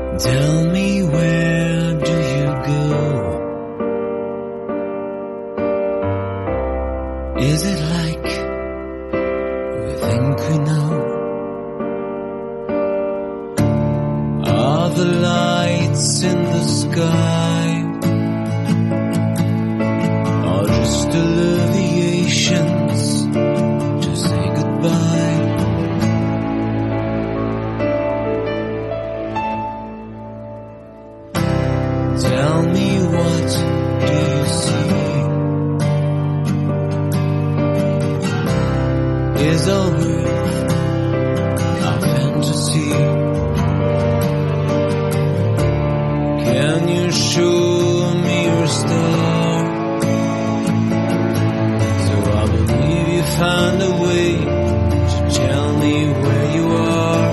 Tell me, where do you go? Is it like we think we know? Are the lights in the sky or just alleviations to say goodbye? Tell me, what do you see? Is our world a fantasy? Can you show me your star? So I believe you found a way to tell me where you are.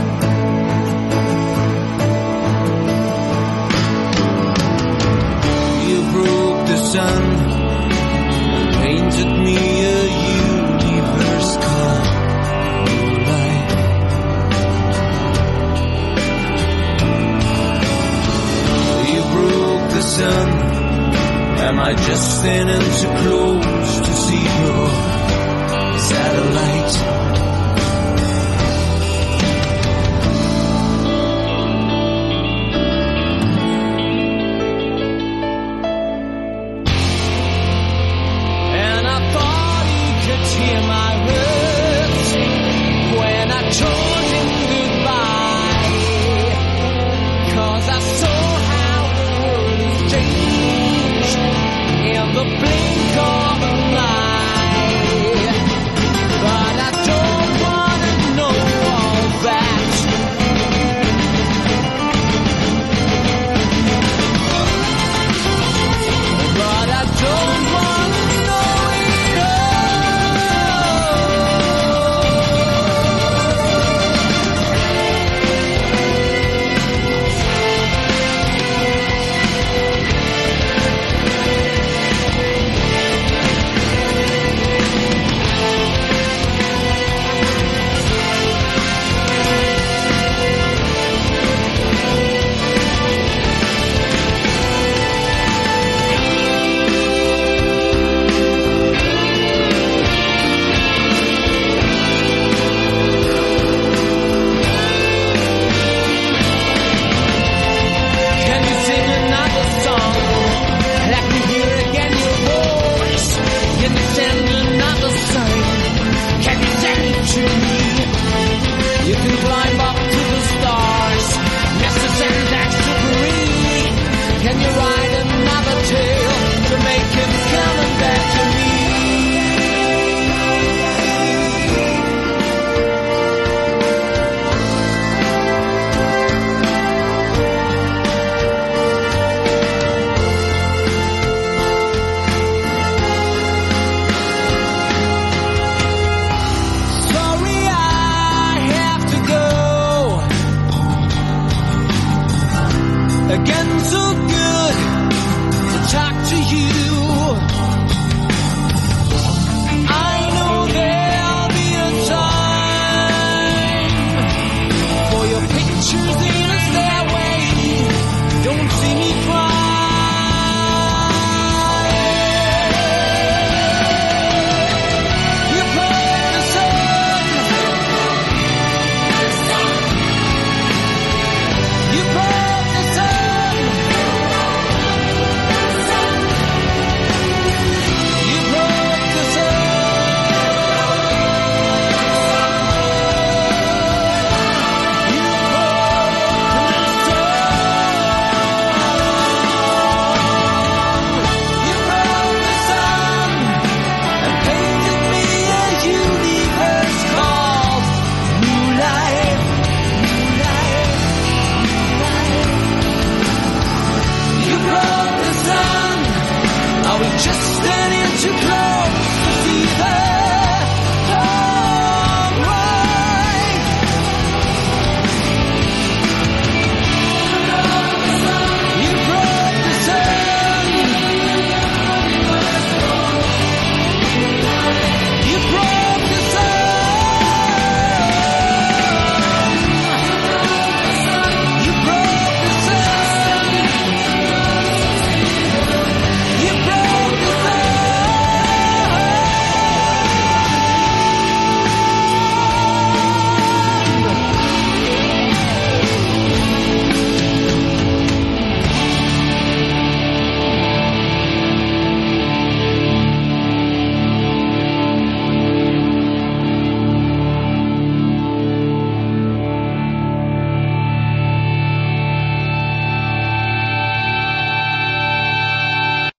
Sun painted me a universe called your life. You broke the sun. Am I just sinning to close?